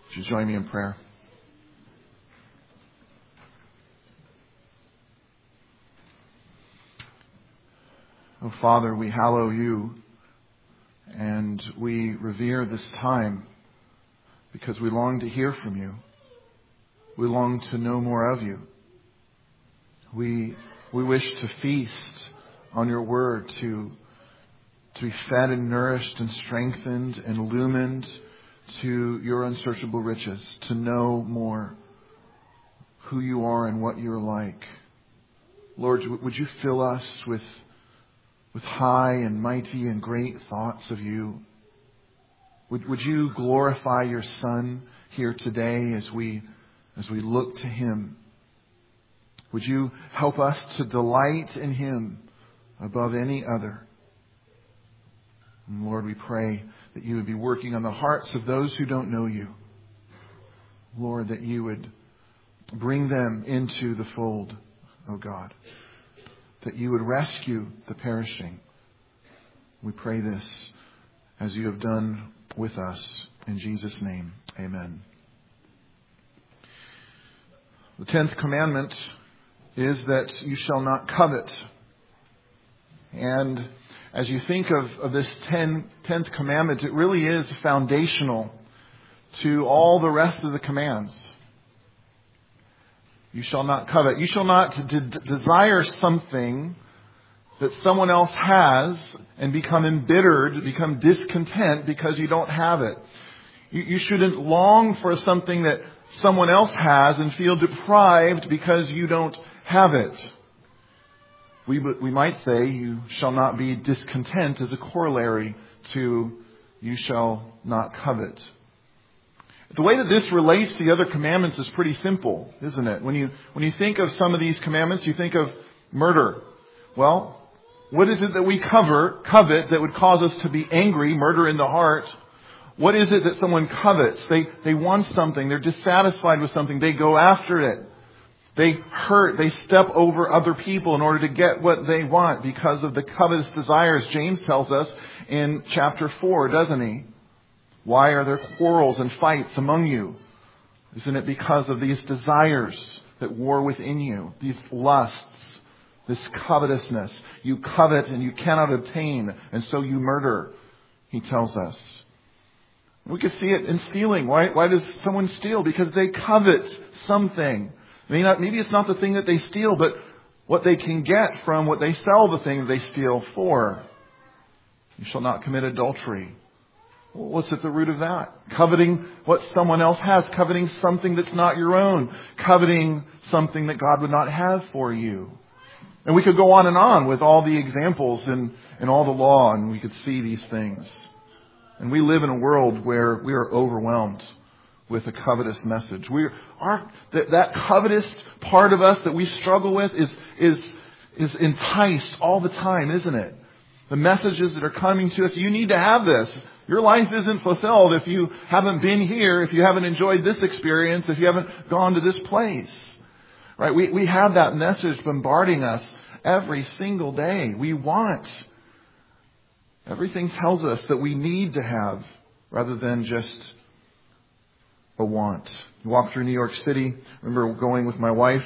Would you join me in prayer? Oh, Father, we hallow you and we revere this time because we long to hear from you. We long to know more of you. We wish to feast on your word, to be fed and nourished and strengthened and illumined to your unsearchable riches, to know more who you are and what you're like. Lord, would you fill us with high and mighty and great thoughts of you? Would you glorify your Son here today as we look to him? Would you help us to delight in him above any other? And Lord, we pray that you would be working on the hearts of those who don't know you. Lord, that you would bring them into the fold, oh God. That you would rescue the perishing. We pray this as you have done with us. In Jesus' name, amen. The 10th commandment is that you shall not covet. And as you think of this 10th commandment, it really is foundational to all the rest of the commands. You shall not covet. You shall not desire something that someone else has and become embittered, become discontent because you don't have it. You shouldn't long for something that someone else has and feel deprived because you don't have it. We might say you shall not be discontent as a corollary to you shall not covet. The way that this relates to the other commandments is pretty simple, isn't it? When you think of some of these commandments, you think of murder. Well, what is it that we covet that would cause us to be angry, murder in the heart? What is it that someone covets? They want something. They're dissatisfied with something. They go after it. They hurt. They step over other people in order to get what they want because of the covetous desires. James tells us in chapter 4, doesn't he? Why are there quarrels and fights among you? Isn't it because of these desires that war within you? These lusts, this covetousness. You covet and you cannot obtain, and so you murder, he tells us. We could see it in stealing. Why does someone steal? Because they covet something. Maybe it's not the thing that they steal, but what they can get from what they sell the thing they steal for. You shall not commit adultery. What's at the root of that? Coveting what someone else has. Coveting something that's not your own. Coveting something that God would not have for you. And we could go on with all the examples in all the law, and we could see these things. And we live in a world where we are overwhelmed with a covetous message. That covetous part of us that we struggle with is enticed all the time, isn't it? The messages that are coming to us, you need to have this. Your life isn't fulfilled if you haven't been here, if you haven't enjoyed this experience, if you haven't gone to this place. Right? We have that message bombarding us every single day. We want. Everything tells us that we need to have rather than just a want. You walk through New York City. I remember going with my wife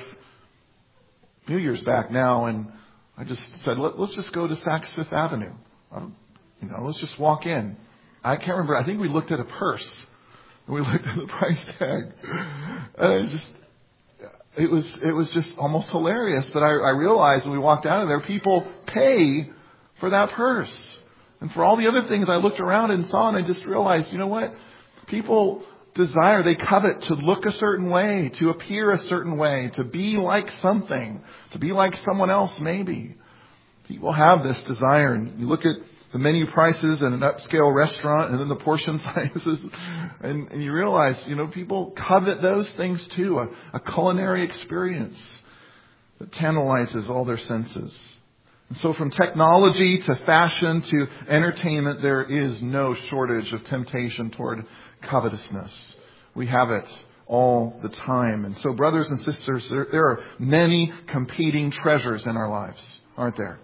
a few years back now, and I just said, let's just go to Saks Fifth Avenue. Let's just walk in. I can't remember. I think we looked at a purse and we looked at the price tag. And it was just almost hilarious. But I realized when we walked out of there, people pay for that purse. And for all the other things I looked around and saw, and I just realized, you know what? People desire, they covet to look a certain way, to appear a certain way, to be like something, to be like someone else maybe. People have this desire. And you look at the menu prices in an upscale restaurant and then the portion sizes. And you realize, people covet those things too. A culinary experience that tantalizes all their senses. And so from technology to fashion to entertainment, there is no shortage of temptation toward covetousness. We have it all the time. And so brothers and sisters, there are many competing treasures in our lives, aren't there?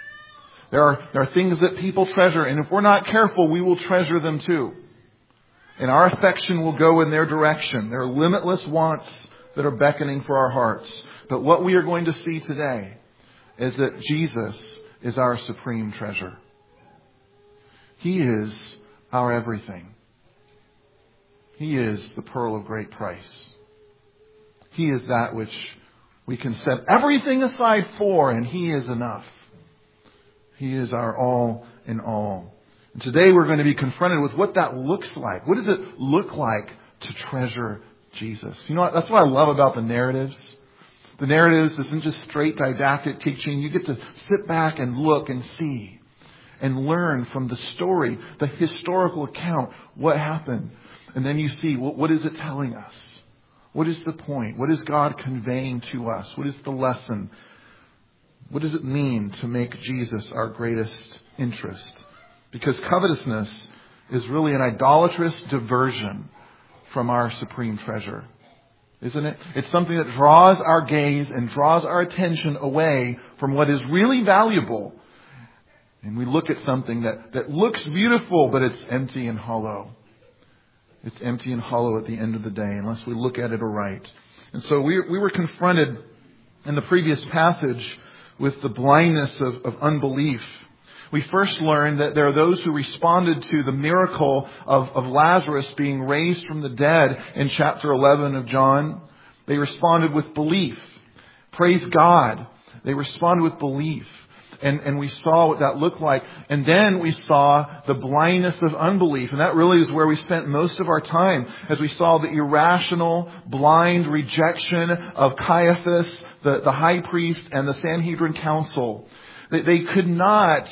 There are things that people treasure, and if we're not careful, we will treasure them too. And our affection will go in their direction. There are limitless wants that are beckoning for our hearts. But what we are going to see today is that Jesus is our supreme treasure. He is our everything. He is the pearl of great price. He is that which we can set everything aside for, and He is enough. He is our all in all. And today we're going to be confronted with what that looks like. What does it look like to treasure Jesus? You know what? That's what I love about the narratives. The narratives isn't just straight didactic teaching. You get to sit back and look and see and learn from the story, the historical account, what happened. And then you see, what is it telling us? What is the point? What is God conveying to us? What is the lesson? What does it mean to make Jesus our greatest interest? Because covetousness is really an idolatrous diversion from our supreme treasure. Isn't it? It's something that draws our gaze and draws our attention away from what is really valuable. And we look at something that looks beautiful, but it's empty and hollow. It's empty and hollow at the end of the day unless we look at it aright. And so we were confronted in the previous passage with the blindness of unbelief. We first learned that there are those who responded to the miracle of Lazarus being raised from the dead in chapter 11 of John. They responded with belief. Praise God. They responded with belief. And we saw what that looked like. And then we saw the blindness of unbelief. And that really is where we spent most of our time, as we saw the irrational, blind rejection of Caiaphas, the high priest, and the Sanhedrin council. They could not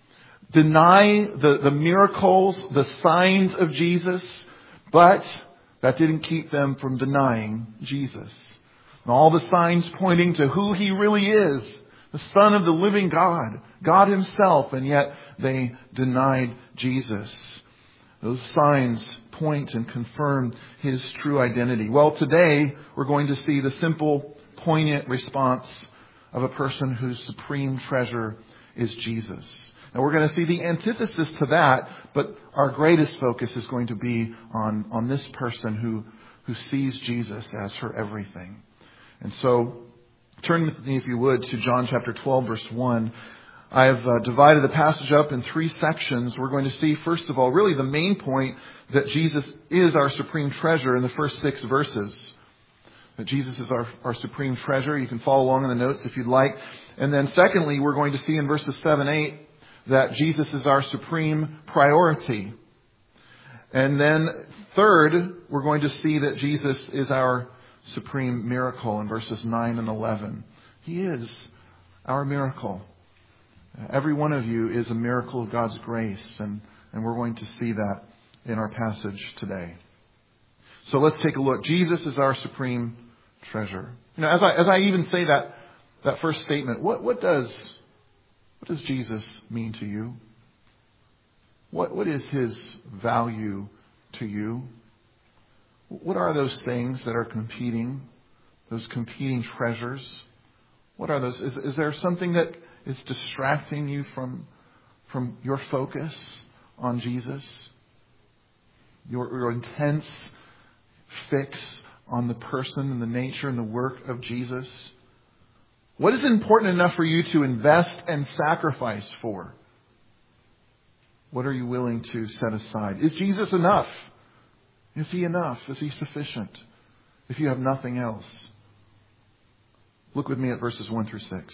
deny the miracles, the signs of Jesus, but that didn't keep them from denying Jesus. And all the signs pointing to who He really is, the Son of the living God, God Himself, and yet they denied Jesus. Those signs point and confirm His true identity. Well, today we're going to see the simple, poignant response of a person whose supreme treasure is Jesus. Now we're going to see the antithesis to that, but our greatest focus is going to be on this person who sees Jesus as her everything. And so, turn with me, if you would, to John chapter 12, verse 1. I have divided the passage up in 3 sections. We're going to see, first of all, really the main point that Jesus is our supreme treasure in the first 6 verses. That Jesus is our supreme treasure. You can follow along in the notes if you'd like. And then secondly, we're going to see in verses 7, 8, that Jesus is our supreme priority. And then third, we're going to see that Jesus is our supreme miracle in verses 9 and 11. He is our miracle. Every one of you is a miracle of God's grace, and we're going to see that in our passage today. So let's take a look. Jesus is our supreme treasure. You know, as I even say that first statement, what does Jesus mean to you? What is His value to you? What are those things that are competing? Those competing treasures? What are those? Is there something that is distracting you from your focus on Jesus? Your intense fix on the person and the nature and the work of Jesus? What is important enough for you to invest and sacrifice for? What are you willing to set aside? Is Jesus enough? Is He enough? Is He sufficient? If you have nothing else. Look with me at verses 1 through 6.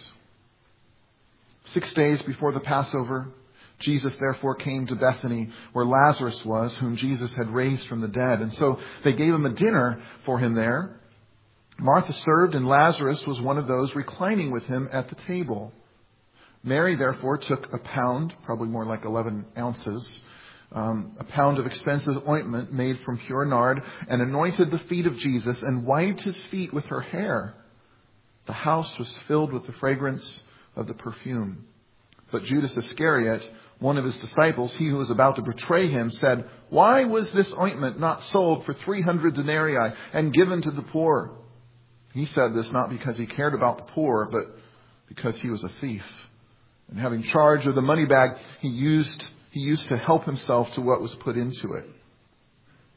6 days before the Passover, Jesus therefore came to Bethany, where Lazarus was, whom Jesus had raised from the dead. And so they gave Him a dinner for Him there. Martha served, and Lazarus was one of those reclining with Him at the table. Mary therefore took a pound, probably more like 11 ounces, a pound of expensive ointment made from pure nard, and anointed the feet of Jesus and wiped His feet with her hair. The house was filled with the fragrance of the perfume. But Judas Iscariot, one of His disciples, he who was about to betray Him, said, "Why was this ointment not sold for 300 denarii and given to the poor?" He said this not because He cared about the poor, but because He was a thief. And having charge of the money bag, he used to help himself to what was put into it.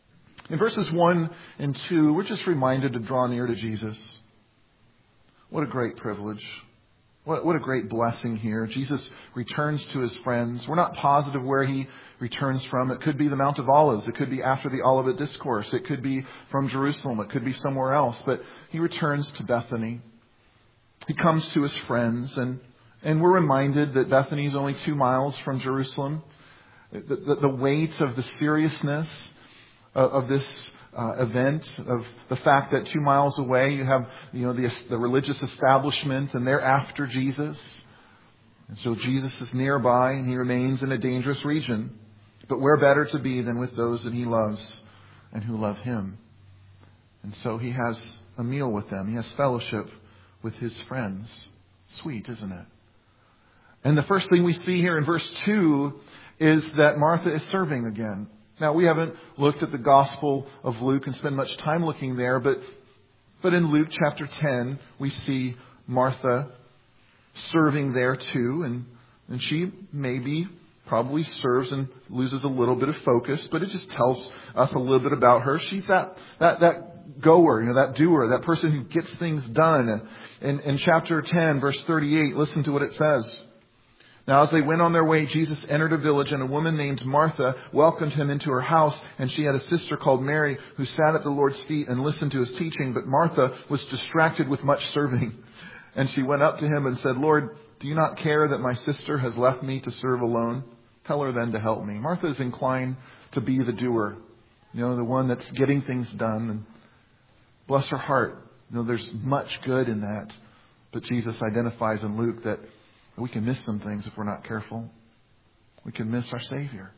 In verses 1 and 2, we're just reminded to draw near to Jesus. What a great privilege. What a great blessing here. Jesus returns to his friends. We're not positive where he returns from. It could be the Mount of Olives. It could be after the Olivet Discourse. It could be from Jerusalem. It could be somewhere else. But he returns to Bethany. He comes to his friends. And we're reminded that Bethany is only 2 miles from Jerusalem. The weight of the seriousness of this event, of the fact that 2 miles away you have the religious establishment, and they're after Jesus. And so Jesus is nearby, and he remains in a dangerous region. But where better to be than with those that he loves and who love him? And so he has a meal with them. He has fellowship with his friends. Sweet, isn't it? And the first thing we see here in verse 2 is that Martha is serving again. Now, we haven't looked at the Gospel of Luke and spent much time looking there, but in Luke chapter 10, we see Martha serving there too, and she probably serves and loses a little bit of focus, but it just tells us a little bit about her. She's that goer, that doer, that person who gets things done. In chapter 10, verse 38, listen to what it says. Now, as they went on their way, Jesus entered a village, and a woman named Martha welcomed him into her house. And she had a sister called Mary who sat at the Lord's feet and listened to his teaching. But Martha was distracted with much serving. And she went up to him and said, "Lord, do you not care that my sister has left me to serve alone? Tell her then to help me." Martha is inclined to be the doer, the one that's getting things done. And bless her heart, there's much good in that. But Jesus identifies in Luke that we can miss some things if we're not careful. We can miss our Savior.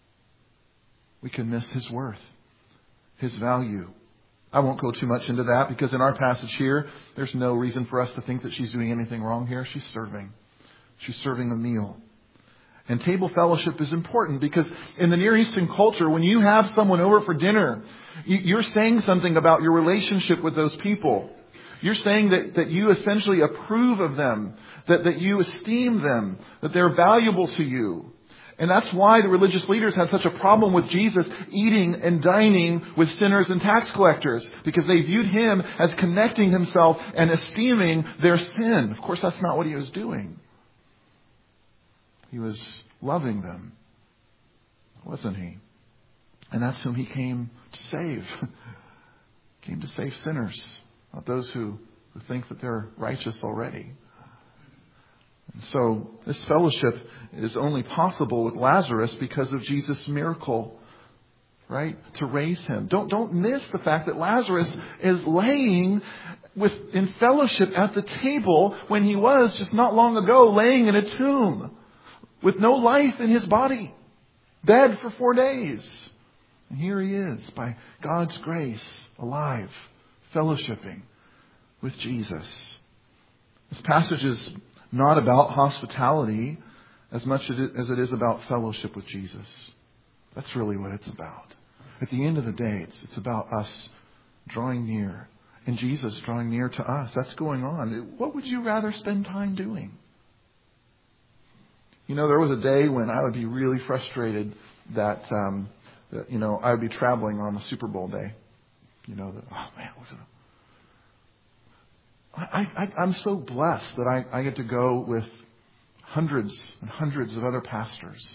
We can miss his worth, his value. I won't go too much into that because in our passage here, there's no reason for us to think that she's doing anything wrong here. She's serving. She's serving a meal. And table fellowship is important because in the Near Eastern culture, when you have someone over for dinner, you're saying something about your relationship with those people. You're saying that you essentially approve of them, that you esteem them, that they're valuable to you. And that's why the religious leaders had such a problem with Jesus eating and dining with sinners and tax collectors, because they viewed him as connecting himself and esteeming their sin. Of course, that's not what he was doing. He was loving them, wasn't he? And that's whom he came to save. Came to save sinners. Not those who think that they're righteous already. And so this fellowship is only possible with Lazarus because of Jesus' miracle, right? To raise him. Don't miss the fact that Lazarus is laying in fellowship at the table when he was just not long ago laying in a tomb with no life in his body, dead for 4 days. And here he is, by God's grace, alive, fellowshipping with Jesus. This passage is not about hospitality as much as it is about fellowship with Jesus. That's really what it's about. At the end of the day, it's about us drawing near and Jesus drawing near to us. That's going on. What would you rather spend time doing? There was a day when I would be really frustrated that I would be traveling on the Super Bowl day. I'm so blessed that I get to go with hundreds and hundreds of other pastors.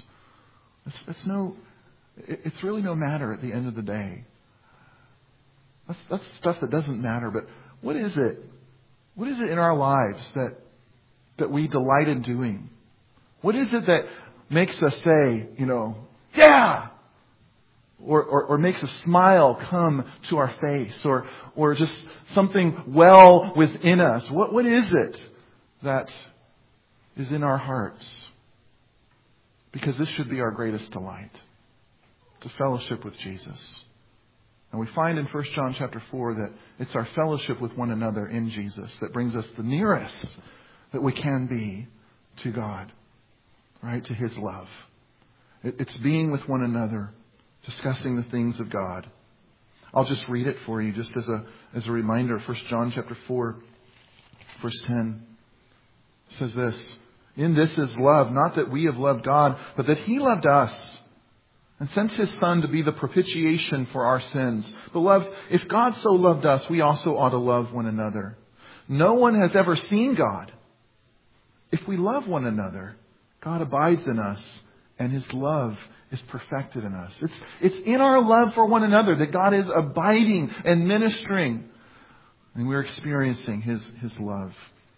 It's really no matter at the end of the day. That's stuff that doesn't matter. But what is it? What is it in our lives that we delight in doing? What is it that makes us say, yeah? Or makes a smile come to our face, or just something well within us. What is it that is in our hearts? Because this should be our greatest delight, to fellowship with Jesus. And we find in 1 John chapter 4 that it's our fellowship with one another in Jesus that brings us the nearest that we can be to God, right? To his love. It's being with one another, discussing the things of God. I'll just read it for you just as a reminder. 1 John chapter 4, verse 10 says this: "In this is love, not that we have loved God, but that he loved us and sent His Son to be the propitiation for our sins. Beloved, if God so loved us, we also ought to love one another. No one has ever seen God. If we love one another, God abides in us, and His love is perfected in us. It's in our love for one another that God is abiding and ministering, and we're experiencing His love.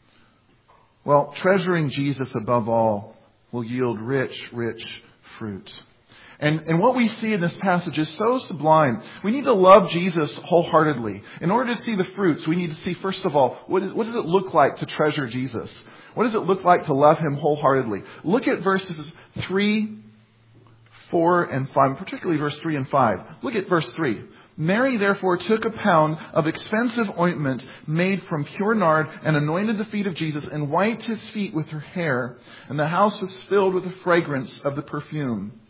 Well, treasuring Jesus above all will yield rich, rich fruit. And what we see in this passage is so sublime. We need to love Jesus wholeheartedly. In order to see the fruits, we need to see, first of all, what does it look like to treasure Jesus? What does it look like to love Him wholeheartedly? Look at verses 3, 4, and 5, particularly verse 3 and 5. Look at verse 3. Mary therefore took a pound of expensive ointment made from pure nard and anointed the feet of Jesus and wiped His feet with her hair. And the house was filled with the fragrance of the perfume.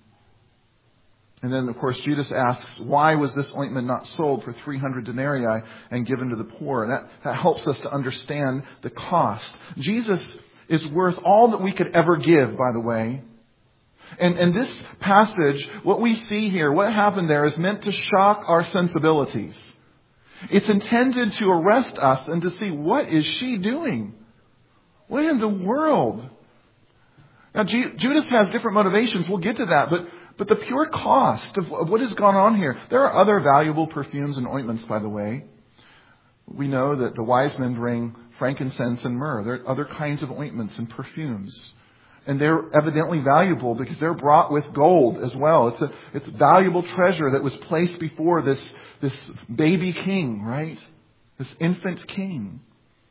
And then, of course, Judas asks, why was this ointment not sold for 300 denarii and given to the poor? And that helps us to understand the cost. Jesus is worth all that we could ever give, by the way. And this passage, what we see here, what happened there is meant to shock our sensibilities. It's intended to arrest us and to see, what is she doing? What in the world? Now, Judas has different motivations. We'll get to that. But the pure cost of what has gone on here. There are other valuable perfumes and ointments, by the way. We know that the wise men bring frankincense and myrrh. There are other kinds of ointments and perfumes. And they're evidently valuable because they're brought with gold as well. It's a valuable treasure that was placed before this baby king, right? This infant king.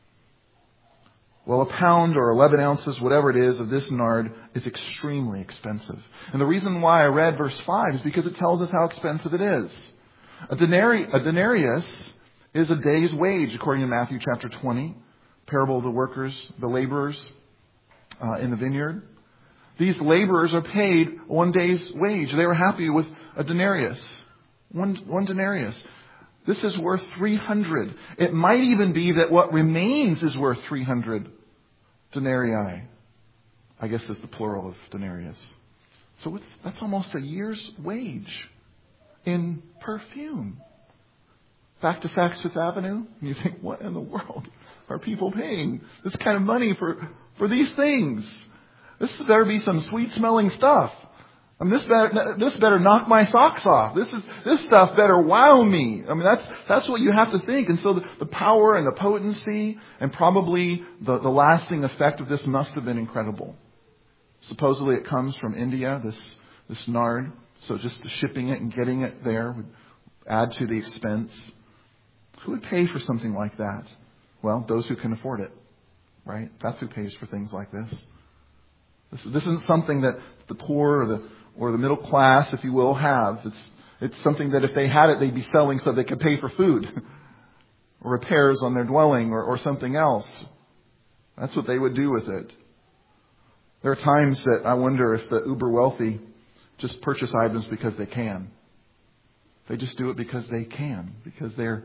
Well, a pound or 11 ounces, whatever it is, of this nard is extremely expensive. And the reason why I read verse 5 is because it tells us how expensive it is. A denarius is a day's wage, according to Matthew chapter 20. Parable of the workers, the laborers in the vineyard. These laborers are paid one day's wage. They were happy with a denarius. One denarius. This is worth 300. It might even be that what remains is worth 300 denarii. I guess is the plural of denarius. So that's almost a year's wage in perfume. Back to Saks Fifth Avenue, and you think, what in the world are people paying this kind of money for these things? This better be some sweet-smelling stuff. And this better knock my socks off. This stuff better wow me. I mean, that's what you have to think. And so the power and the potency and probably the lasting effect of this must have been incredible. Supposedly it comes from India, this nard. So just shipping it and getting it there would add to the expense. Who would pay for something like that? Well, those who can afford it, right? That's who pays for things like this. This isn't something that the poor or the middle class, if you will, have. It's something that if they had it, they'd be selling so they could pay for food or repairs on their dwelling or something else. That's what they would do with it. There are times that I wonder if the uber wealthy just purchase items because they can. They just do it because they can, because they're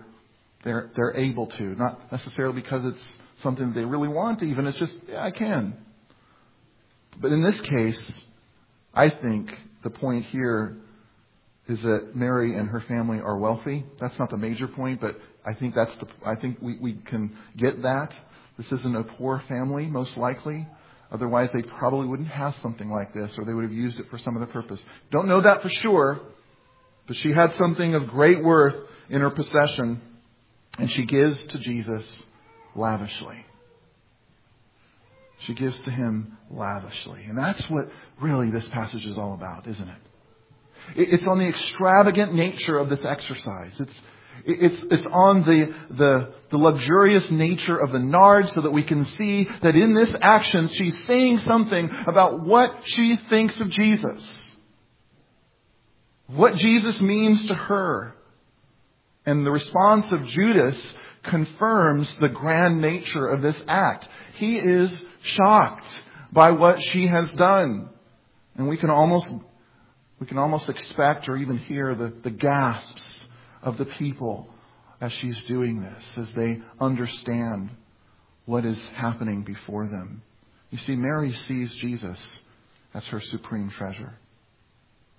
able to, not necessarily because it's something that they really want even. It's just, yeah, I can. But in this case, I think the point here is that Mary and her family are wealthy. That's not the major point, but I think we can get that. This isn't a poor family, most likely. Otherwise, they probably wouldn't have something like this, or they would have used it for some other purpose. Don't know that for sure, but she had something of great worth in her possession, and she gives to Jesus lavishly. She gives to Him lavishly. And that's what really this passage is all about, isn't it? It's on the extravagant nature of this exercise. It's on the luxurious nature of the nard, so that we can see that in this action she's saying something about what she thinks of Jesus. What Jesus means to her. And the response of Judas confirms the grand nature of this act. He is shocked by what she has done. And we can almost expect or even hear the gasps of the people as she's doing this, as they understand what is happening before them. You see, Mary sees Jesus as her supreme treasure.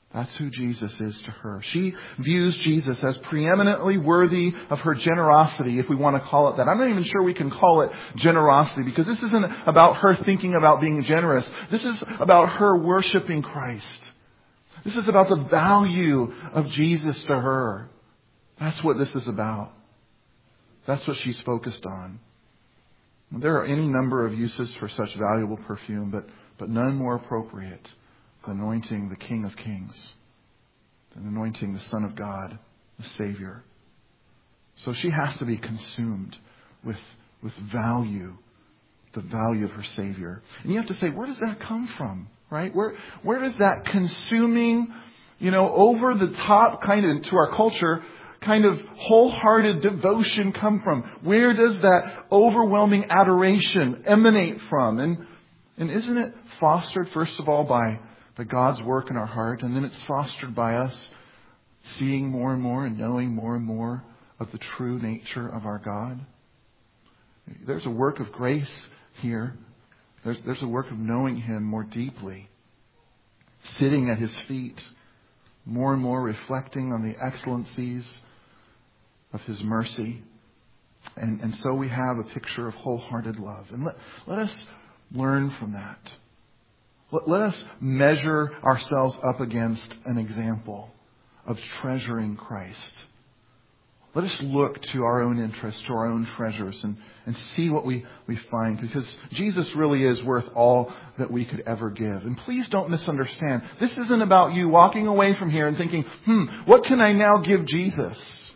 That's who Jesus is to her. She views Jesus as preeminently worthy of her generosity, if we want to call it that. I'm not even sure we can call it generosity, because this isn't about her thinking about being generous. This is about her worshiping Christ. This is about the value of Jesus to her. That's what this is about. That's what she's focused on. There are any number of uses for such valuable perfume, but none more appropriate than anointing the King of Kings, than anointing the Son of God, the Savior. So she has to be consumed with value, the value of her Savior. And you have to say, where does that come from? Right? Where does that consuming, over the top kind of, to our culture, kind of wholehearted devotion come from? Where does that overwhelming adoration emanate from? And isn't it fostered, first of all, by God's work in our heart, and then it's fostered by us seeing more and more and knowing more and more of the true nature of our God? There's a work of grace here. There's a work of knowing Him more deeply, sitting at His feet, more and more reflecting on the excellencies of His mercy. And so we have a picture of wholehearted love. And let us learn from that. Let us measure ourselves up against an example of treasuring Christ. Let us look to our own interests, to our own treasures, and see what we find. Because Jesus really is worth all that we could ever give. And please don't misunderstand. This isn't about you walking away from here and thinking, what can I now give Jesus?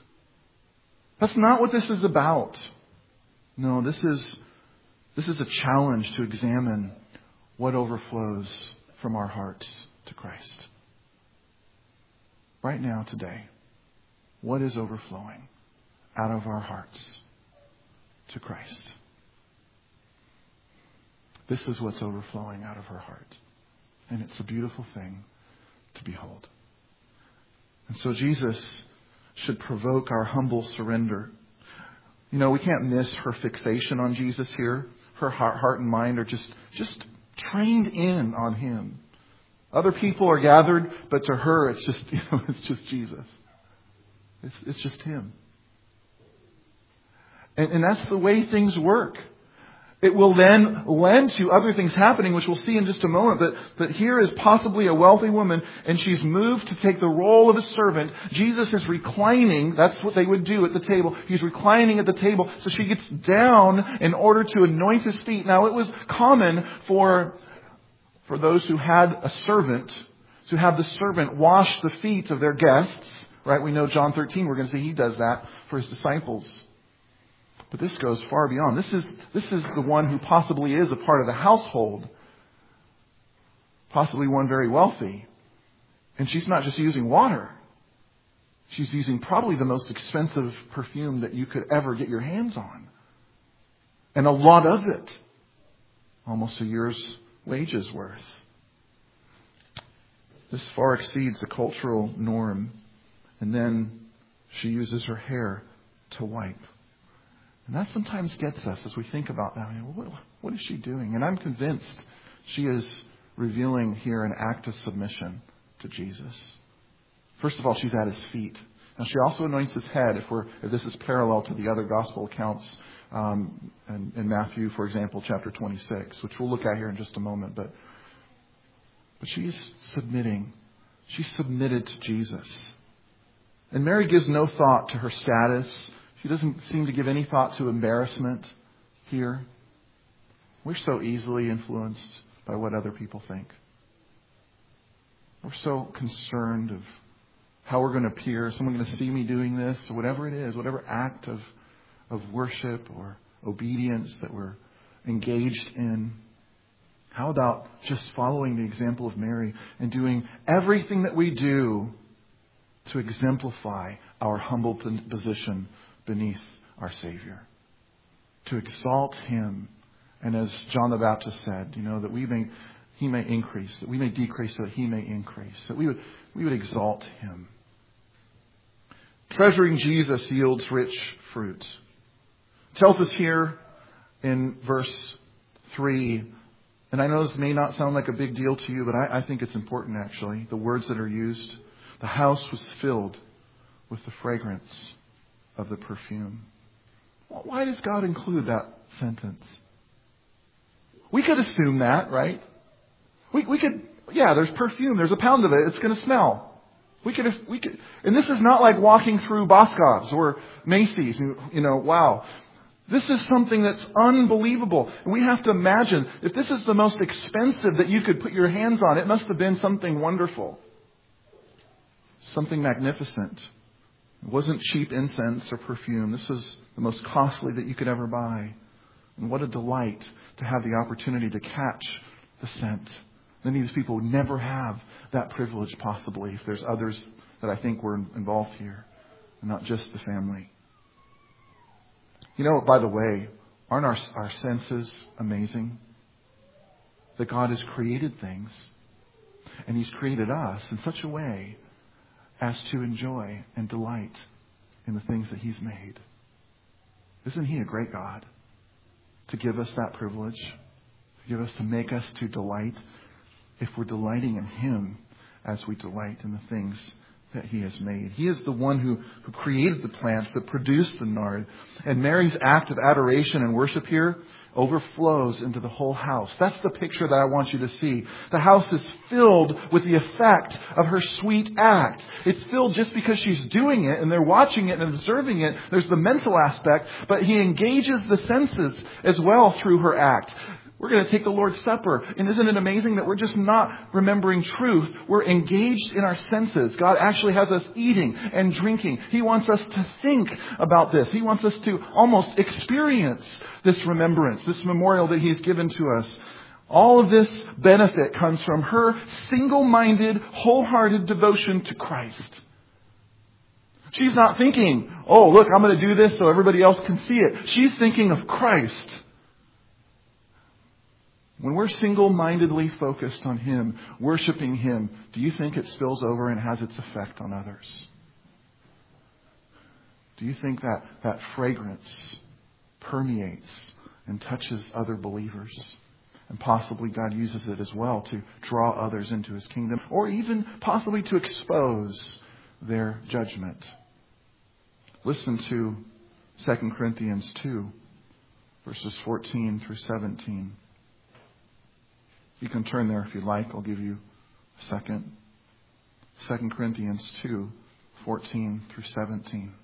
That's not what this is about. No, this is a challenge to examine what overflows from our hearts to Christ. Right now, today, what is overflowing out of our hearts to Christ? This is what's overflowing out of her heart. And it's a beautiful thing to behold. And so Jesus should provoke our humble surrender. We can't miss her fixation on Jesus here. Her heart and mind are just trained in on Him. Other people are gathered, but to her it's just Jesus. It's just Him. And that's the way things work. It will then lend to other things happening, which we'll see in just a moment. But here is possibly a wealthy woman, and she's moved to take the role of a servant. Jesus is reclining. That's what they would do at the table. He's reclining at the table. So she gets down in order to anoint His feet. Now, it was common for those who had a servant to have the servant wash the feet of their guests. Right? We know John 13, we're going to see He does that for His disciples. But this goes far beyond. This is the one who possibly is a part of the household. Possibly one very wealthy. And she's not just using water. She's using probably the most expensive perfume that you could ever get your hands on. And a lot of it. Almost a year's wages worth. This far exceeds the cultural norm. And then she uses her hair to wipe. And that sometimes gets us as we think about that. What is she doing? And I'm convinced she is revealing here an act of submission to Jesus. First of all, she's at His feet. Now, she also anoints His head, if this is parallel to the other gospel accounts in Matthew, for example, chapter 26, which we'll look at here in just a moment. But she's submitting. She's submitted to Jesus. And Mary gives no thought to her status. She doesn't seem to give any thought to embarrassment here. We're so easily influenced by what other people think. We're so concerned of how we're going to appear. Is someone going to see me doing this? Or whatever it is, whatever act of worship or obedience that we're engaged in. How about just following the example of Mary and doing everything that we do to exemplify our humble position beneath our Savior, to exalt Him, and as John the Baptist said, that He may increase, that we may decrease, so that He may increase, that we would exalt Him. Treasuring Jesus yields rich fruit. It tells us here in verse 3 And I know this may not sound like a big deal to you, but I think it's important actually. The words that are used. The house was filled with the fragrance of the perfume. Why does God include that sentence? We could assume that, right? We could, there's perfume. There's a pound of it. It's going to smell. We could, and this is not like walking through Boscov's or Macy's. Wow. This is something that's unbelievable. And we have to imagine, if this is the most expensive that you could put your hands on, it must have been something wonderful. Something magnificent. It wasn't cheap incense or perfume. This was the most costly that you could ever buy. And what a delight to have the opportunity to catch the scent. Many of these people would never have that privilege possibly if there's others that I think were involved here, and not just the family. By the way, aren't our senses amazing? That God has created things, and He's created us in such a way as to enjoy and delight in the things that He's made. Isn't He a great God to give us that privilege? To make us to delight if we're delighting in Him as we delight in the things that He has made. He is the one who created the plants that produced the nard. And Mary's act of adoration and worship here overflows into the whole house. That's the picture that I want you to see. The house is filled with the effect of her sweet act. It's filled just because she's doing it and they're watching it and observing it. There's the mental aspect, but He engages the senses as well through her act. We're going to take the Lord's Supper. And isn't it amazing that we're just not remembering truth? We're engaged in our senses. God actually has us eating and drinking. He wants us to think about this. He wants us to almost experience this remembrance, this memorial that He's given to us. All of this benefit comes from her single-minded, wholehearted devotion to Christ. She's not thinking, oh, look, I'm going to do this so everybody else can see it. She's thinking of Christ. When we're single-mindedly focused on Him, worshiping Him, do you think it spills over and has its effect on others? Do you think that fragrance permeates and touches other believers? And possibly God uses it as well to draw others into His kingdom, or even possibly to expose their judgment. Listen to 2 Corinthians 2, verses 14 through 17. You can turn there if you like. I'll give you a second. 2 Corinthians 2, 14 through 17.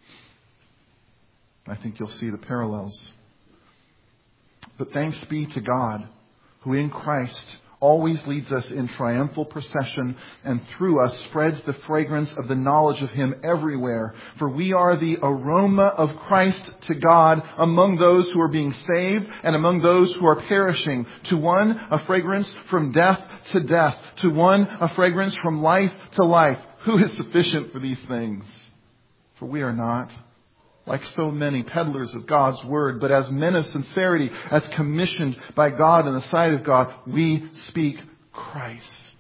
I think you'll see the parallels. But thanks be to God, who in Christ always leads us in triumphal procession and through us spreads the fragrance of the knowledge of Him everywhere. For we are the aroma of Christ to God among those who are being saved and among those who are perishing. To one, a fragrance from death to death. To one, a fragrance from life to life. Who is sufficient for these things? For we are not like so many peddlers of God's word, but as men of sincerity, as commissioned by God in the sight of God, we speak Christ.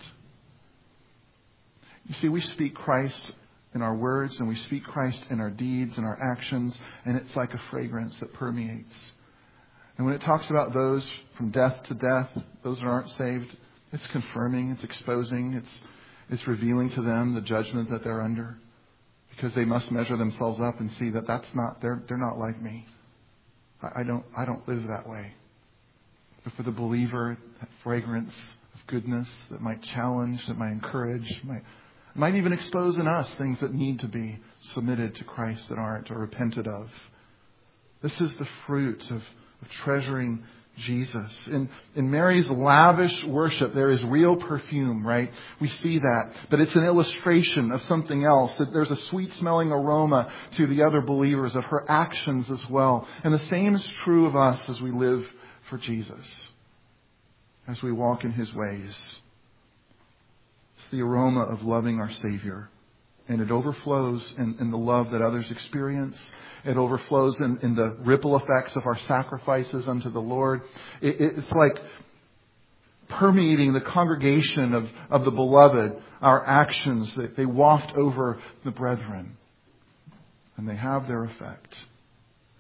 You see, we speak Christ in our words and we speak Christ in our deeds and our actions, and it's like a fragrance that permeates. And when it talks about those from death to death, those that aren't saved, it's confirming, it's exposing, it's revealing to them the judgment that they're under. Because they must measure themselves up and see that they're not like me. I don't live that way. But for the believer, that fragrance of goodness that might challenge, that might encourage, might even expose in us things that need to be submitted to Christ that aren't or repented of. This is the fruit of treasuring Jesus. In Mary's lavish worship, there is real perfume, right? We see that. But it's an illustration of something else. That there's a sweet-smelling aroma to the other believers of her actions as well. And the same is true of us as we live for Jesus, as we walk in His ways. It's the aroma of loving our Savior. And it overflows in the love that others experience. It overflows in the ripple effects of our sacrifices unto the Lord. It's like permeating the congregation of the beloved. Our actions, they waft over the brethren. And they have their effect.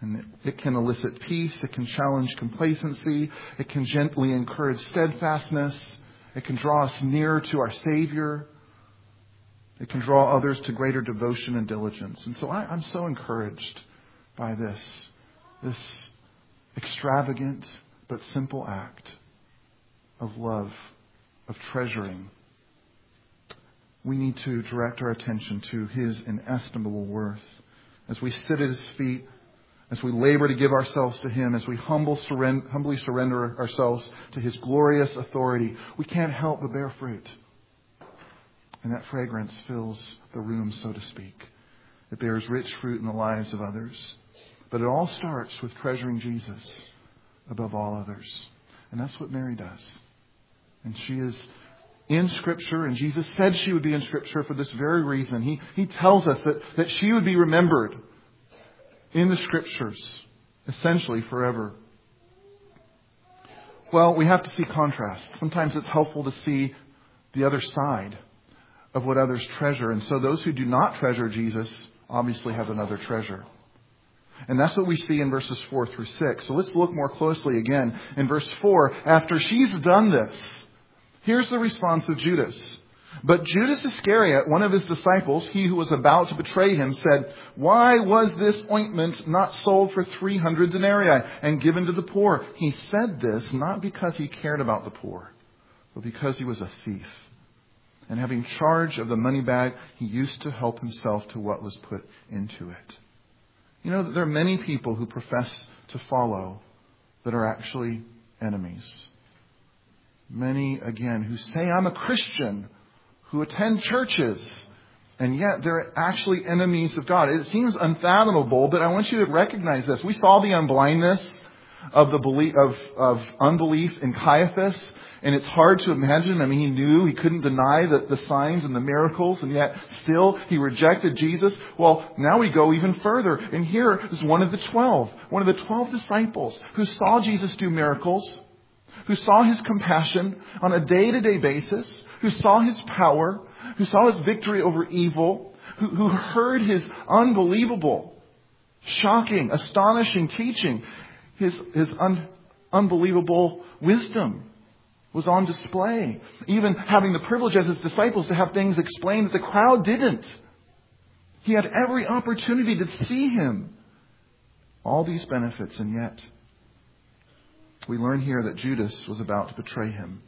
And it can elicit peace. It can challenge complacency. It can gently encourage steadfastness. It can draw us nearer to our Savior. It can draw others to greater devotion and diligence. And so I'm so encouraged by this extravagant but simple act of love, of treasuring. We need to direct our attention to His inestimable worth. As we sit at His feet, as we labor to give ourselves to Him, as we humbly surrender ourselves to His glorious authority, we can't help but bear fruit. And that fragrance fills the room, so to speak. It bears rich fruit in the lives of others. But it all starts with treasuring Jesus above all others. And that's what Mary does. And she is in Scripture, and Jesus said she would be in Scripture for this very reason. He tells us that she would be remembered in the Scriptures, essentially forever. Well, we have to see contrast. Sometimes it's helpful to see the other side of what others treasure. And so those who do not treasure Jesus obviously have another treasure. And that's what we see in verses 4 through 6. So let's look more closely again in verse 4. After she's done this, here's the response of Judas. But Judas Iscariot, one of his disciples, he who was about to betray him, said, "Why was this ointment not sold for 300 denarii and given to the poor?" He said this not because he cared about the poor, but because he was a thief. And having charge of the money bag, he used to help himself to what was put into it. You know, there are many people who profess to follow that are actually enemies. Many, again, who say, "I'm a Christian," who attend churches, and yet they're actually enemies of God. It seems unfathomable, but I want you to recognize this. We saw the unblindness of the belief of unbelief in Caiaphas. And it's hard to imagine. I mean, he knew he couldn't deny the signs and the miracles, and yet still he rejected Jesus. Well, now we go even further. And here is one of the 12 disciples who saw Jesus do miracles, who saw His compassion on a day-to-day basis, who saw His power, who saw His victory over evil, who heard His unbelievable, shocking, astonishing teaching, His unbelievable wisdom was on display. Even having the privilege as His disciples to have things explained that the crowd didn't. He had every opportunity to see Him. All these benefits, and yet we learn here that Judas was about to betray Him.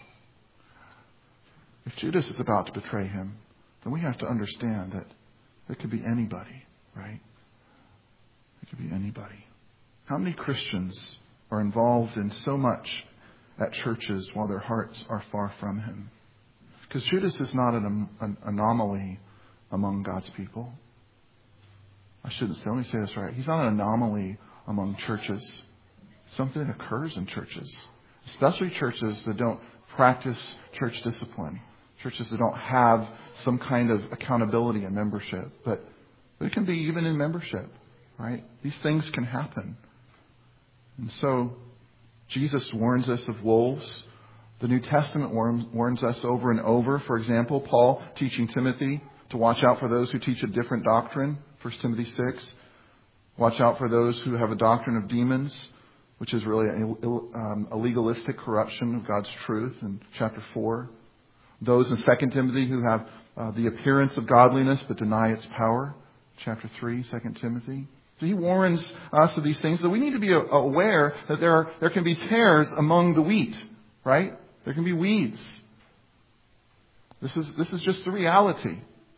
If Judas is about to betray Him, then we have to understand that it could be anybody, right? It could be anybody. How many Christians are involved in so much at churches while their hearts are far from Him? Because Judas is not an anomaly among God's people. I shouldn't say, let me say this right. He's not an anomaly among churches. Something that occurs in churches, especially churches that don't practice church discipline, churches that don't have some kind of accountability in membership. But it can be even in membership, right? These things can happen. And so Jesus warns us of wolves. The New Testament warns us over and over. For example, Paul teaching Timothy to watch out for those who teach a different doctrine. 1 Timothy 6. Watch out for those who have a doctrine of demons, which is really a legalistic corruption of God's truth in chapter 4. Those in 2 Timothy who have the appearance of godliness but deny its power. Chapter 3, 2 Timothy. So he warns us of these things. So we need to be aware that there can be tares among the wheat, right? There can be weeds. This is just the reality.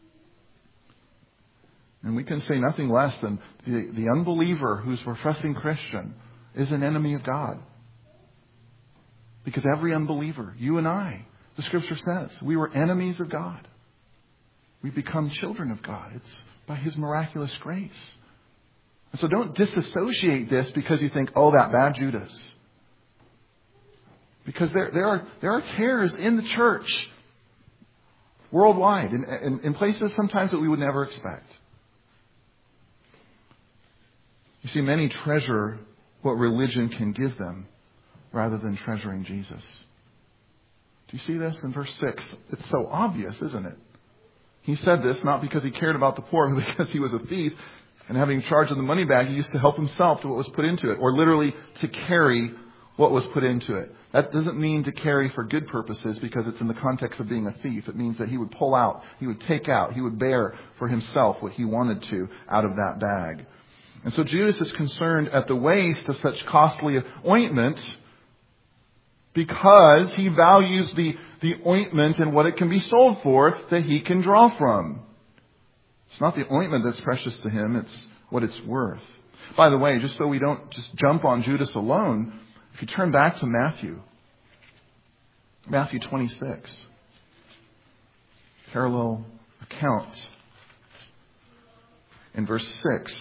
And we can say nothing less than the unbeliever who's a professing Christian is an enemy of God. Because every unbeliever, you and I, the Scripture says, we were enemies of God. We become children of God. It's by His miraculous grace. And so don't disassociate this because you think, oh, that bad Judas. Because there are tares in the church worldwide, in places sometimes that we would never expect. You see, many treasure what religion can give them rather than treasuring Jesus. Do you see this in verse 6? It's so obvious, isn't it? He said this not because he cared about the poor, but because he was a thief. And having charge of the money bag, he used to help himself to what was put into it, or literally to carry what was put into it. That doesn't mean to carry for good purposes because it's in the context of being a thief. It means that he would pull out, he would take out, he would bear for himself what he wanted to out of that bag. And so Judas is concerned at the waste of such costly ointment because he values the ointment and what it can be sold for that he can draw from. It's not the ointment that's precious to him, it's what it's worth. By the way, just so we don't just jump on Judas alone, if you turn back to Matthew 26, parallel accounts in verse 6.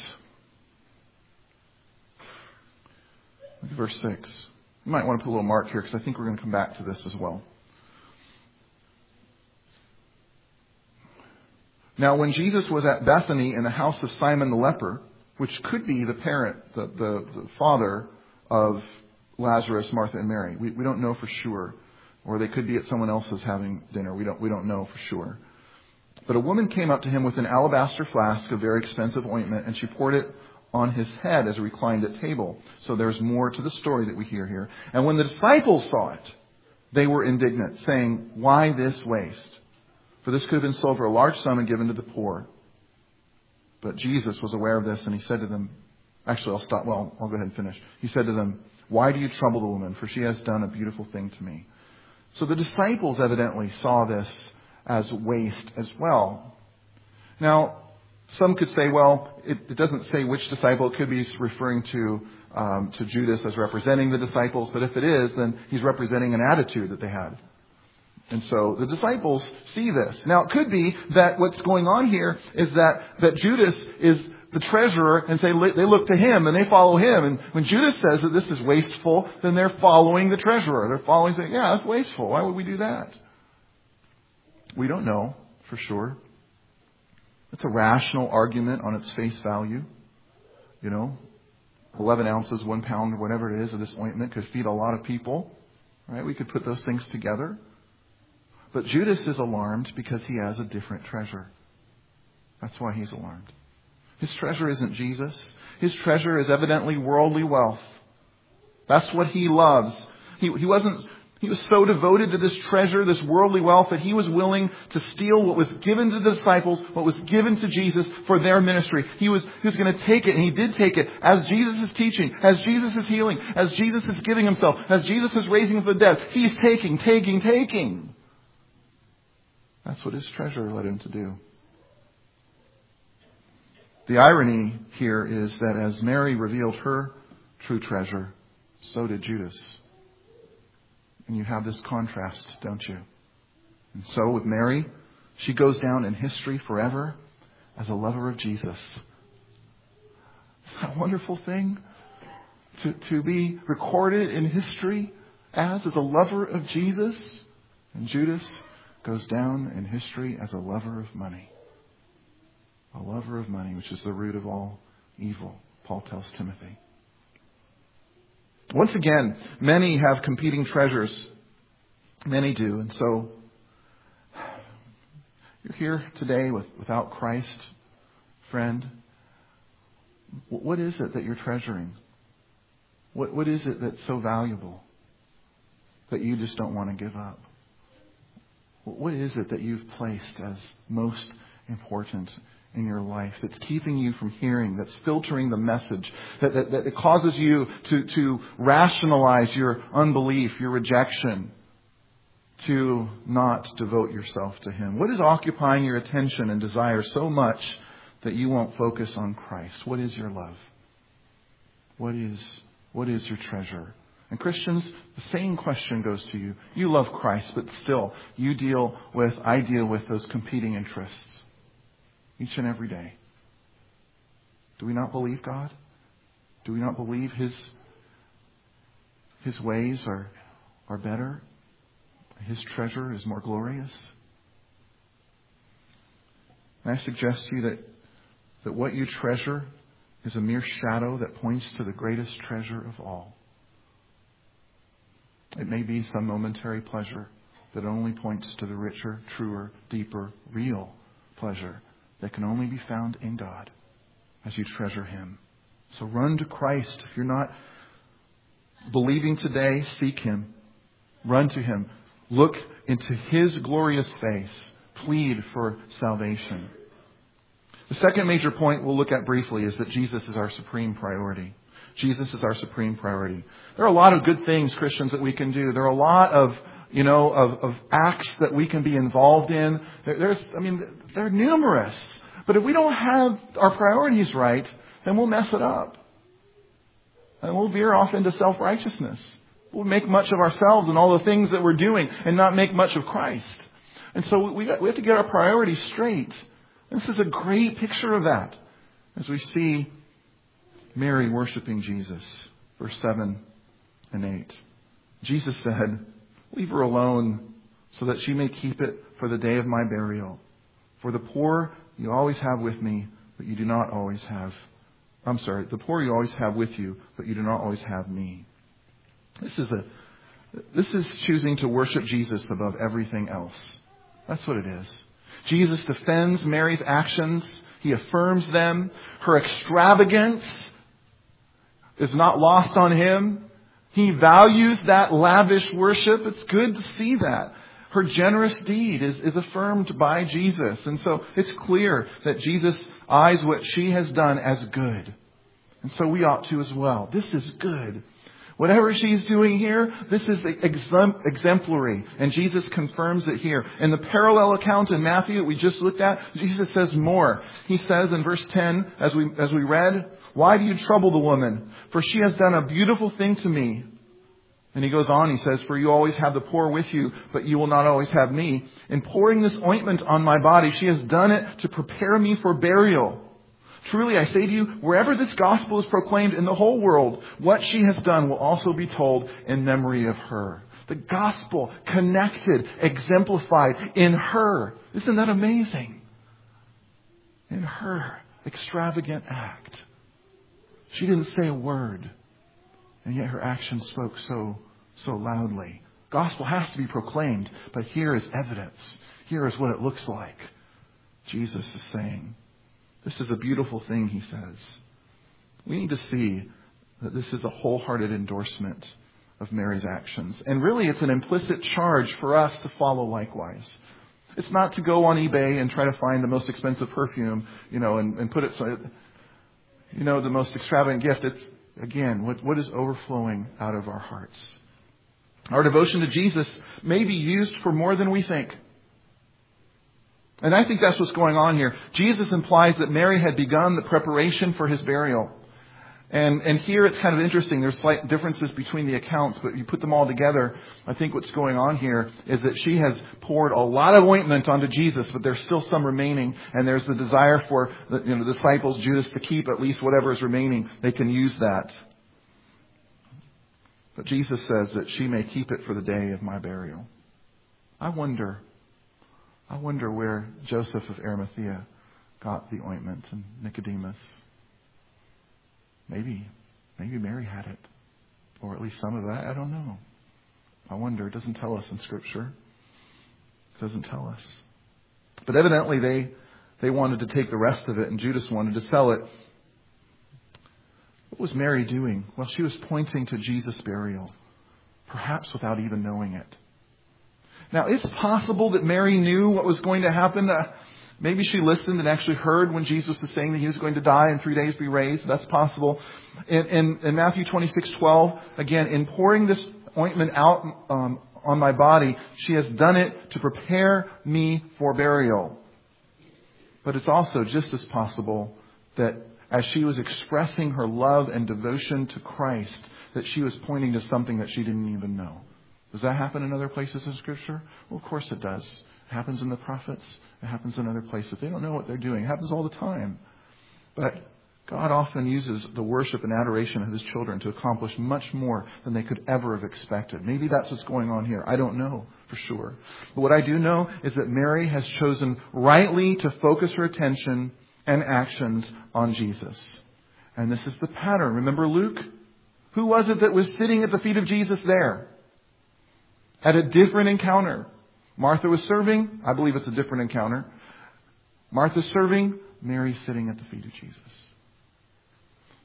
Look at verse 6. You might want to put a little mark here because I think we're going to come back to this as well. Now, when Jesus was at Bethany in the house of Simon the leper, which could be the parent, the father of Lazarus, Martha, and Mary. We don't know for sure. Or they could be at someone else's having dinner. We don't know for sure. But a woman came up to him with an alabaster flask of very expensive ointment, and she poured it on his head as he reclined at table. So there's more to the story that we hear here. And when the disciples saw it, they were indignant, saying, "Why this waste? For this could have been sold for a large sum and given to the poor." But Jesus was aware of this, and he said to them, I'll go ahead and finish. He said to them, "Why do you trouble the woman? For she has done a beautiful thing to me." So the disciples evidently saw this as waste as well. Now, some could say, well, it doesn't say which disciple. It could be referring to Judas as representing the disciples. But if it is, then he's representing an attitude that they had. And so the disciples see this. Now, it could be that what's going on here is that Judas is the treasurer, and they look to him and they follow him. And when Judas says that this is wasteful, then they're following the treasurer. They're following, saying, yeah, that's wasteful. Why would we do that? We don't know for sure. It's a rational argument on its face value. 11 ounces, 1 pound, whatever it is of this ointment could feed a lot of people. Right? We could put those things together. But Judas is alarmed because he has a different treasure. That's why he's alarmed. His treasure isn't Jesus. His treasure is evidently worldly wealth. That's what he loves. He was so devoted to this treasure, this worldly wealth, that he was willing to steal what was given to the disciples, what was given to Jesus for their ministry. He was going to take it, and he did take it. As Jesus is teaching, as Jesus is healing, as Jesus is giving himself, as Jesus is raising from the dead, he's taking. That's what his treasure led him to do. The irony here is that as Mary revealed her true treasure, so did Judas. And you have this contrast, don't you? And so with Mary, she goes down in history forever as a lover of Jesus. Isn't that a wonderful thing? To be recorded in history as a lover of Jesus. And Judas goes down in history as a lover of money. A lover of money, which is the root of all evil, Paul tells Timothy. Once again, many have competing treasures. Many do. And so, you're here today without Christ, friend. What is it that you're treasuring? What is it that's so valuable that you just don't want to give up? What is it that you've placed as most important in your life that's keeping you from hearing, that's filtering the message, that it causes you to rationalize your unbelief, your rejection, to not devote yourself to Him? What is occupying your attention and desire so much that you won't focus on Christ? What is your love? What is your treasure? And Christians, the same question goes to you. You love Christ, but still, I deal with those competing interests each and every day. Do we not believe God? Do we not believe His ways are better? His treasure is more glorious? And I suggest to you that what you treasure is a mere shadow that points to the greatest treasure of all. It may be some momentary pleasure that only points to the richer, truer, deeper, real pleasure that can only be found in God. as you treasure Him. So run to Christ. If you're not believing today, seek Him. Run to Him. Look into His glorious face. Plead for salvation. The second major point we'll look at briefly is that Jesus is our supreme priority. Jesus is our supreme priority. There are a lot of good things, Christians, that we can do. There are a lot of acts that we can be involved in. They're numerous. But if we don't have our priorities right, then we'll mess it up. And we'll veer off into self-righteousness. We'll make much of ourselves and all the things that we're doing and not make much of Christ. And so we have to get our priorities straight. This is a great picture of that as we see Mary worshiping Jesus. Verse 7 and 8. Jesus said, "Leave her alone so that she may keep it for the day of my burial. For the poor you always have with me, but you do not always have. The poor you always have with you, but you do not always have me." This is choosing to worship Jesus above everything else. That's what it is. Jesus defends Mary's actions. He affirms them. Her extravagance is not lost on Him. He values that lavish worship. It's good to see that. Her generous deed is affirmed by Jesus. And so it's clear that Jesus eyes what she has done as good. And so we ought to as well. This is good. Whatever she's doing here, this is exemplary. And Jesus confirms it here. In the parallel account in Matthew that we just looked at, Jesus says more. He says in verse 10, as we read, "Why do you trouble the woman? For she has done a beautiful thing to me." And he goes on, he says, "For you always have the poor with you, but you will not always have me. In pouring this ointment on my body, she has done it to prepare me for burial. Truly, I say to you, wherever this gospel is proclaimed in the whole world, what she has done will also be told in memory of her." The gospel connected, exemplified in her. Isn't that amazing? In her extravagant act. She didn't say a word, and yet her actions spoke so loudly. Gospel has to be proclaimed, but here is evidence. Here is what it looks like. Jesus is saying, this is a beautiful thing, he says. We need to see that this is a wholehearted endorsement of Mary's actions. And really, it's an implicit charge for us to follow likewise. It's not to go on eBay and try to find the most expensive perfume, and put it so, the most extravagant gift. It's, again, what is overflowing out of our hearts. Our devotion to Jesus may be used for more than we think. And I think that's what's going on here. Jesus implies that Mary had begun the preparation for His burial. And here it's kind of interesting. There's slight differences between the accounts, but you put them all together. I think what's going on here is that she has poured a lot of ointment onto Jesus, but there's still some remaining. And there's the desire for the disciples, Judas, to keep at least whatever is remaining. They can use that. But Jesus says that she may keep it for the day of my burial. I wonder where Joseph of Arimathea got the ointment and Nicodemus. Maybe Mary had it. Or at least some of that. I don't know. I wonder. It doesn't tell us in Scripture. It doesn't tell us. But evidently they wanted to take the rest of it, and Judas wanted to sell it. What was Mary doing? Well, she was pointing to Jesus' burial. Perhaps without even knowing it. Now, it's possible that Mary knew what was going to happen. Maybe she listened and actually heard when Jesus was saying that He was going to die and 3 days be raised. That's possible. In Matthew 26:12, again, in pouring this ointment out on my body, she has done it to prepare me for burial. But it's also just as possible that as she was expressing her love and devotion to Christ, that she was pointing to something that she didn't even know. Does that happen in other places in Scripture? Well, of course it does. It happens in the prophets. It happens in other places. They don't know what they're doing. It happens all the time. But God often uses the worship and adoration of His children to accomplish much more than they could ever have expected. Maybe that's what's going on here. I don't know for sure. But what I do know is that Mary has chosen rightly to focus her attention and actions on Jesus. And this is the pattern. Remember Luke? Who was it that was sitting at the feet of Jesus there? At a different encounter. Martha was serving. I believe it's a different encounter. Martha's serving. Mary's sitting at the feet of Jesus.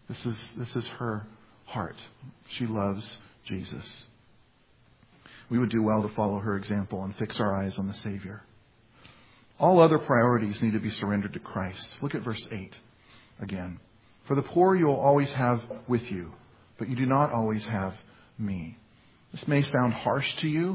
This is her heart. She loves Jesus. We would do well to follow her example and fix our eyes on the Savior. All other priorities need to be surrendered to Christ. Look at verse 8 again. For the poor you will always have with you, but you do not always have me. This may sound harsh to you.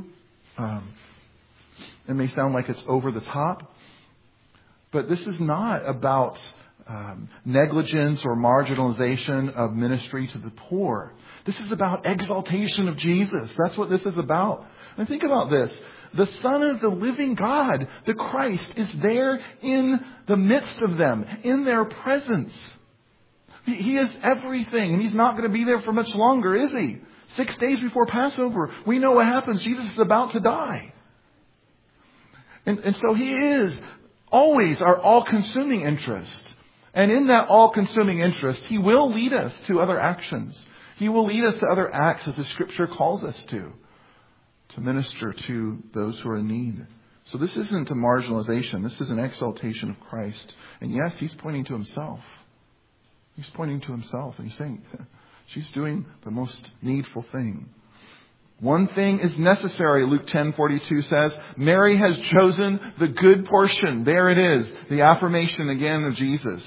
It may sound like it's over the top. But this is not about negligence or marginalization of ministry to the poor. This is about exaltation of Jesus. That's what this is about. And think about this. The Son of the living God, the Christ, is there in the midst of them, in their presence. He is everything, and He's not going to be there for much longer, is He? 6 days before Passover, we know what happens. Jesus is about to die. And so He is always our all-consuming interest. And in that all-consuming interest, He will lead us to other actions. He will lead us to other acts, as the Scripture calls us to minister to those who are in need. So this isn't a marginalization. This is an exaltation of Christ. And yes, He's pointing to Himself. He's pointing to Himself. And He's saying, she's doing the most needful thing. One thing is necessary, Luke 10:42 says. Mary has chosen the good portion. There it is. The affirmation again of Jesus.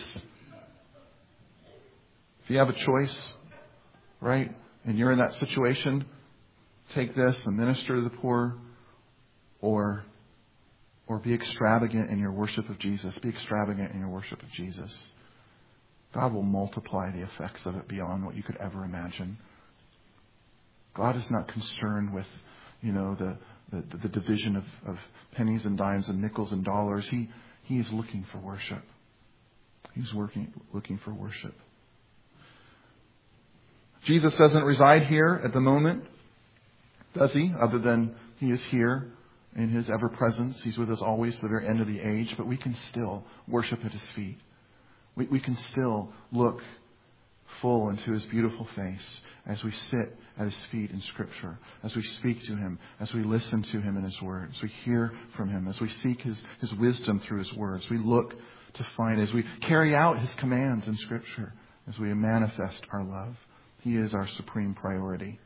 If you have a choice, right, and you're in that situation, take this and minister to the poor, or be extravagant in your worship of Jesus. Be extravagant in your worship of Jesus. God will multiply the effects of it beyond what you could ever imagine. God is not concerned with, the division of pennies and dimes and nickels and dollars. He is looking for worship. He's looking for worship. Jesus doesn't reside here at the moment, does He? Other than He is here in His ever-presence. He's with us always to the very end of the age. But we can still worship at His feet. We can still look full into His beautiful face as we sit at His feet in Scripture, as we speak to Him, as we listen to Him in His Word, as we hear from Him, as we seek His wisdom through His words. We look to find, as we carry out His commands in Scripture, as we manifest our love. He is our supreme priority.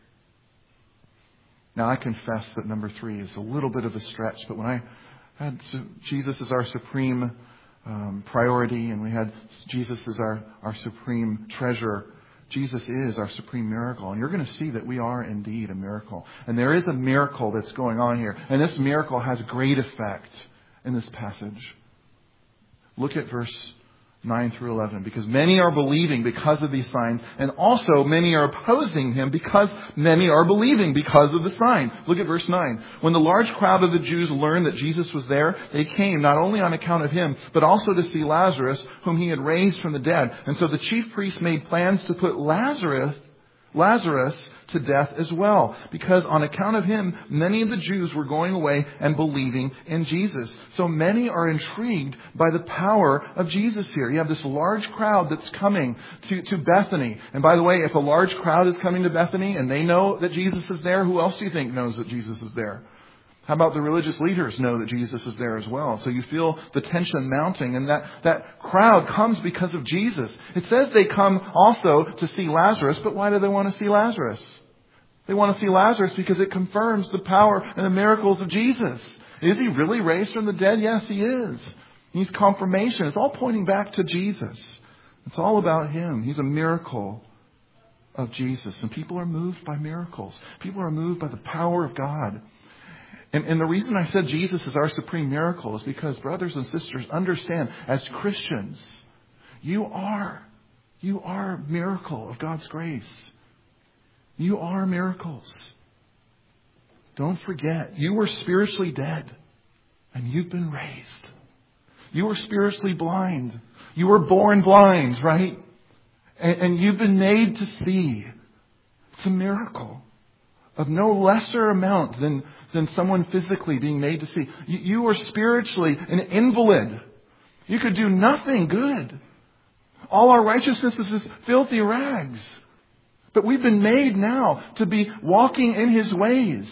Now, I confess that number 3 is a little bit of a stretch, but when I had Jesus as our supreme priority, and we had Jesus as our supreme treasure, Jesus is our supreme miracle. And you're going to see that we are indeed a miracle. And there is a miracle that's going on here. And this miracle has great effect in this passage. Look at verse 9 through 11. Because many are believing because of these signs, and also many are opposing Him because many are believing because of the sign. Look at verse 9. When the large crowd of the Jews learned that Jesus was there, they came not only on account of Him, but also to see Lazarus, whom He had raised from the dead. And so the chief priests made plans to put Lazarus to death as well, because on account of him, many of the Jews were going away and believing in Jesus. So many are intrigued by the power of Jesus here. You have this large crowd that's coming to Bethany. And by the way, if a large crowd is coming to Bethany and they know that Jesus is there, who else do you think knows that Jesus is there? How about the religious leaders know that Jesus is there as well? So you feel the tension mounting, and that crowd comes because of Jesus. It says they come also to see Lazarus, but why do they want to see Lazarus? They want to see Lazarus because it confirms the power and the miracles of Jesus. Is He really raised from the dead? Yes, He is. He's confirmation. It's all pointing back to Jesus. It's all about Him. He's a miracle of Jesus. And people are moved by miracles. People are moved by the power of God. And the reason I said Jesus is our supreme miracle is because, brothers and sisters, understand, as Christians, you are a miracle of God's grace. You are miracles. Don't forget, you were spiritually dead and you've been raised. You were spiritually blind. You were born blind, right? And you've been made to see. It's a miracle of no lesser amount than someone physically being made to see. You were spiritually an invalid. You could do nothing good. All our righteousness is filthy rags. But we've been made now to be walking in His ways.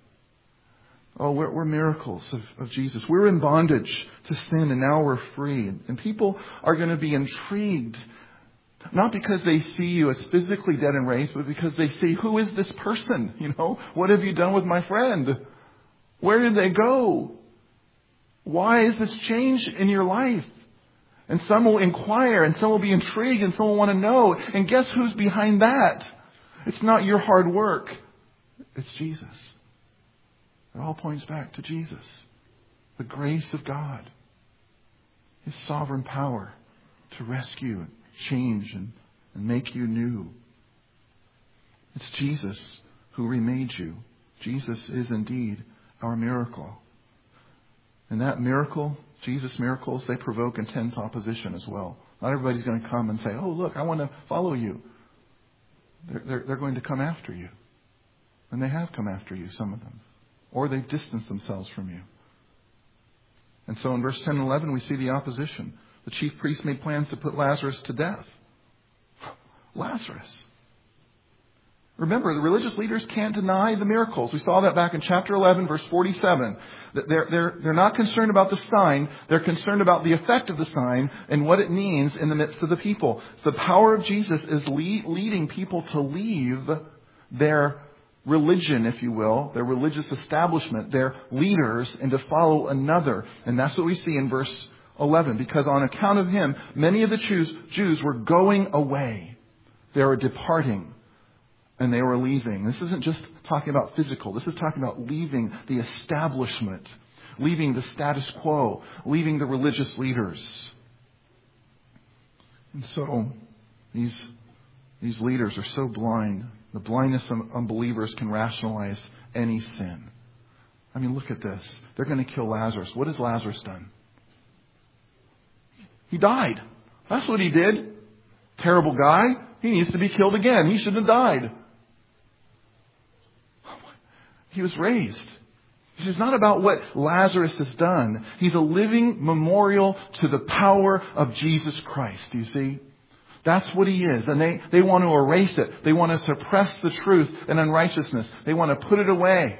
Oh, we're miracles of Jesus. We're in bondage to sin, and now we're free. And people are going to be intrigued Not because they see you as physically dead and raised, but because they see, who is this person? What have you done with my friend? Where did they go? Why is this change in your life? And some will inquire, and some will be intrigued, and some will want to know. And guess who's behind that? It's not your hard work. It's Jesus. It all points back to Jesus. The grace of God. His sovereign power to rescue, change, and make you new. It's Jesus who remade you. Jesus is indeed our miracle. And that miracle, Jesus' miracles, they provoke intense opposition as well. Not everybody's going to come and say, oh, look, I want to follow you. They're going to come after you. And they have come after you, some of them. Or they've distanced themselves from you. And so in verse 10 and 11, we see the opposition. The chief priests made plans to put Lazarus to death. Lazarus. Remember, the religious leaders can't deny the miracles. We saw that back in chapter 11, verse 47. They're not concerned about the sign. They're concerned about the effect of the sign and what it means in the midst of the people. The power of Jesus is leading people to leave their religion, if you will, their religious establishment, their leaders, and to follow another. And that's what we see in verse 11. Because on account of him, many of the Jews were going away. They were departing. And they were leaving. This isn't just talking about physical. This is talking about leaving the establishment, leaving the status quo, leaving the religious leaders. And so these leaders are so blind. The blindness of unbelievers can rationalize any sin. I mean, look at this. They're going to kill Lazarus. What has Lazarus done? He died. That's what he did. Terrible guy. He needs to be killed again. He shouldn't have died. He was raised. This is not about what Lazarus has done. He's a living memorial to the power of Jesus Christ. Do you see? That's what he is. And they want to erase it. They want to suppress the truth and unrighteousness. They want to put it away.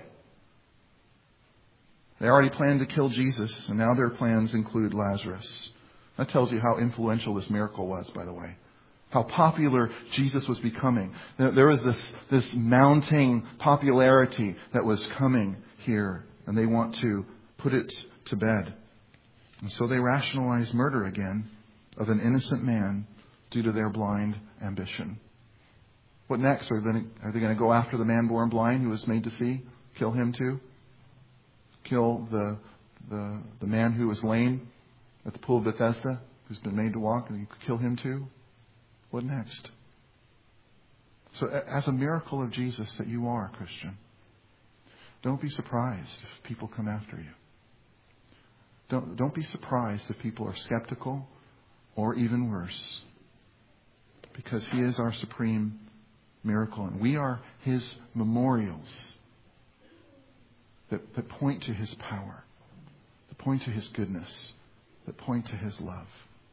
They already planned to kill Jesus, and now their plans include Lazarus. That tells you how influential this miracle was, by the way. How popular Jesus was becoming. There was this mounting popularity that was coming here, and they want to put it to bed. And so they rationalize murder again of an innocent man due to their blind ambition. What next? Are they going to go after the man born blind who was made to see? Kill him too? Kill the man who was lame at the pool of Bethesda, who's been made to walk, and you could kill him too? What next? So as a miracle of Jesus that you are, Christian, don't be surprised if people come after you. Don't be surprised if people are skeptical or even worse. Because he is our supreme miracle. And we are his memorials that point to his power, that point to his goodness, that point to his love.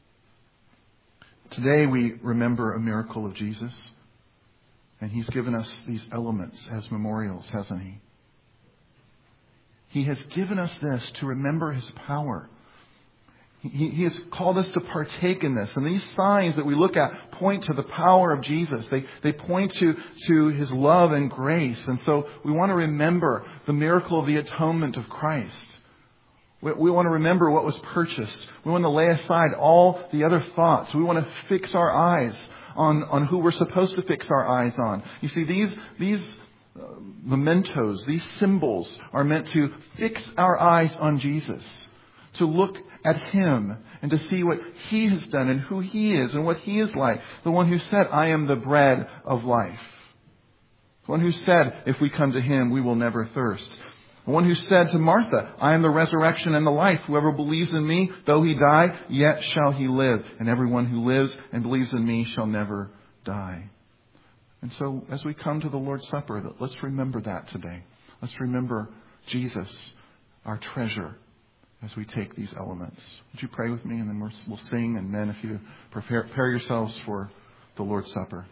Today we remember a miracle of Jesus, and he's given us these elements as memorials, hasn't he? He has given us this to remember his power. He has called us to partake in this. And these signs that we look at point to the power of Jesus. They point to his love and grace. And so we want to remember the miracle of the atonement of Christ. We want to remember what was purchased. We want to lay aside all the other thoughts. We want to fix our eyes on who we're supposed to fix our eyes on. You see, these mementos, these symbols are meant to fix our eyes on Jesus. To look at him and to see what he has done and who he is and what he is like. The one who said, I am the bread of life. The one who said, if we come to him, we will never thirst. The one who said to Martha, I am the resurrection and the life. Whoever believes in me, though he die, yet shall he live. And everyone who lives and believes in me shall never die. And so as we come to the Lord's Supper, let's remember that today. Let's remember Jesus, our treasure, as we take these elements. Would you pray with me, and then we'll sing, and then if you prepare yourselves for the Lord's Supper.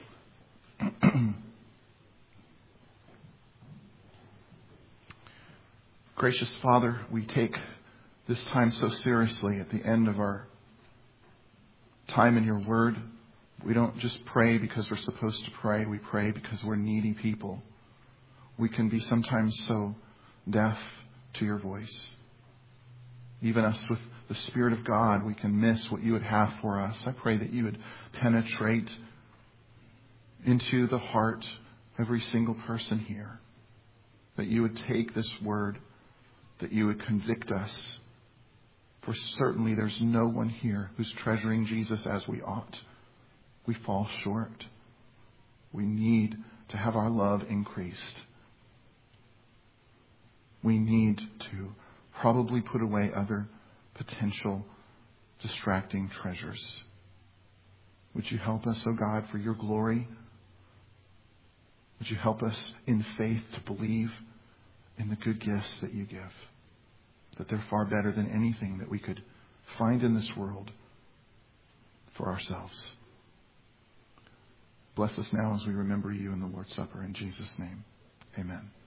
Gracious Father, we take this time so seriously at the end of our time in your Word, We don't just pray because we're supposed to pray. We pray because we're needy people. We can be sometimes so deaf to your voice. Even us with the Spirit of God, we can miss what you would have for us. I pray that you would penetrate into the heart of every single person here. That you would take this word, that you would convict us. For certainly there's no one here who's treasuring Jesus as we ought. We fall short. We need to have our love increased. We need to probably put away other potential distracting treasures. Would you help us, O God, for your glory? Would you help us in faith to believe in the good gifts that you give? That they're far better than anything that we could find in this world for ourselves. Bless us now as we remember you in the Lord's Supper. In Jesus' name, amen.